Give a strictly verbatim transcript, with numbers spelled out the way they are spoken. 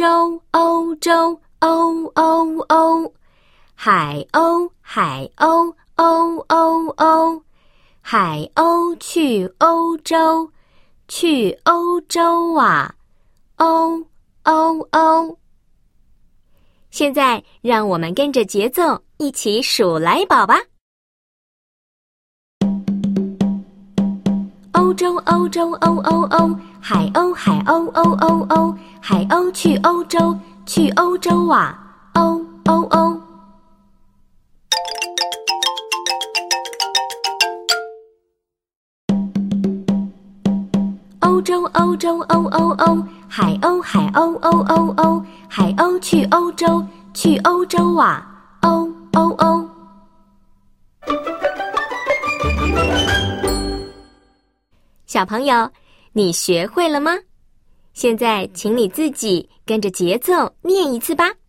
洲，欧洲，欧欧欧，海鸥，海鸥，欧欧欧，海鸥去欧洲，去欧洲啊，欧欧欧。现在让我们跟着节奏一起数来宝吧。欧洲，欧洲，欧欧欧，海鸥，海鸥，欧欧欧，海鸥去欧洲，去欧洲啊，欧欧欧。欧洲，欧洲，欧欧欧，海鸥，海鸥，欧欧欧，海鸥去欧洲，去欧洲啊，欧欧欧。小朋友，你学会了吗？现在请你自己跟着节奏念一次吧。